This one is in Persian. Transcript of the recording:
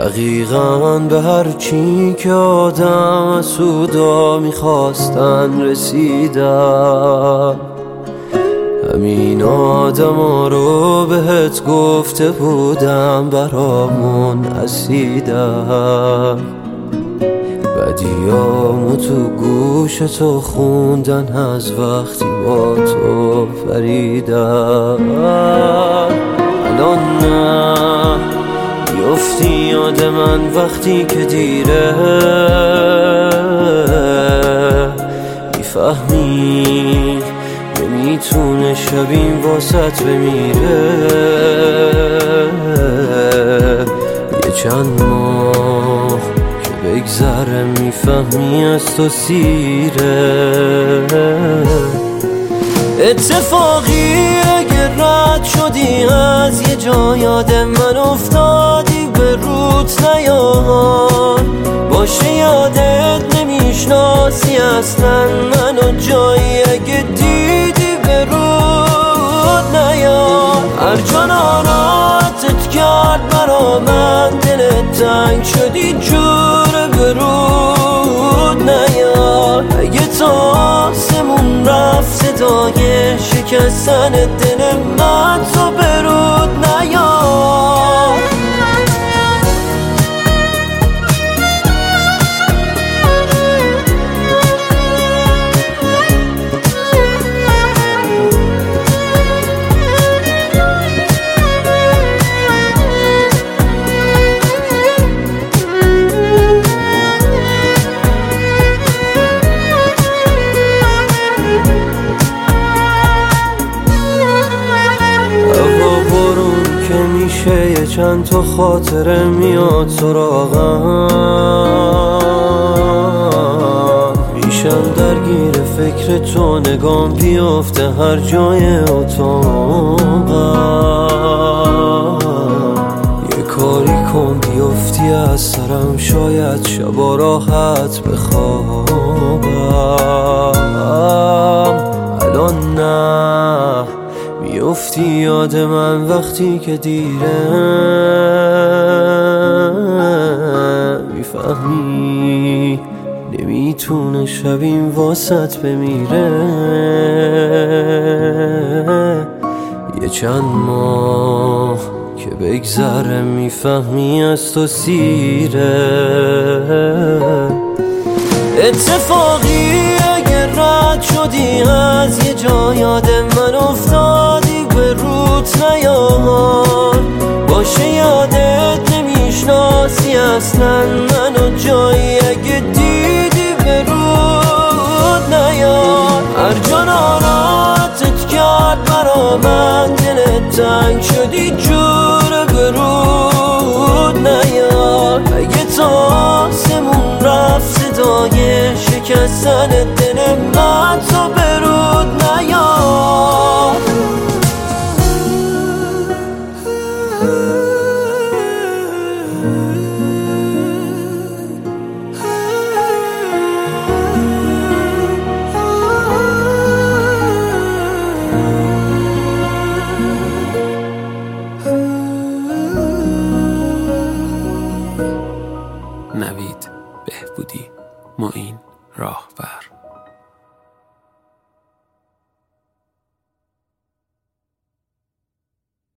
دقیقاً به هر چی که آدم سودا میخواستن رسیدم. همین آدما رو بهت گفته بودم برامون اسیدم. بدیامو تو گوش تو خوندن از وقتی با تو فریدم. الان نه میفتی یاد من وقتی که دیره، میفهمی نمیتونه شب این واسط بمیره. یه چند ماه که بگذره میفهمی از تو سیره. اتفاقی اگه رد شدی از یه جا یاد من افتادی به روت نیار، باشه یادت نمیشناسی اصلا منو جایی اگه دیدی به رود نیار. هر جا ناراحتت کرد برا من دلت تنگ شدی جور به رود نیار. اگه تا آسمون رفت صدای شکستن دل من تو به رود نیار. یه چند تا خاطره میاد سراغم، میشم درگیر فکر تو، نگام بیافته هر جای اتاقم. یه کاری کن بیافتی از سرم، شاید شبا راحت بخوابم. الان نه میفتی یاد من وقتی که دیره، میفهمی نمیتونه شب این واسط بمیره. یه چند ماه که بگذره میفهمی از تو سیره. اتفاقی اگه رد شدی از یه جا یاد من افتادی به روت نیار، باشه یادت نمیشناسی اصلا منو جایی اگه دیدی به رود نیار. هر جا ناراحتت کرد برا من دلت تنگ شدی جور به رود نیار. اگه تا آسمون رفت صدای شکستن دل من تو به رود نیار. نوید بهبودی، معین راهبر.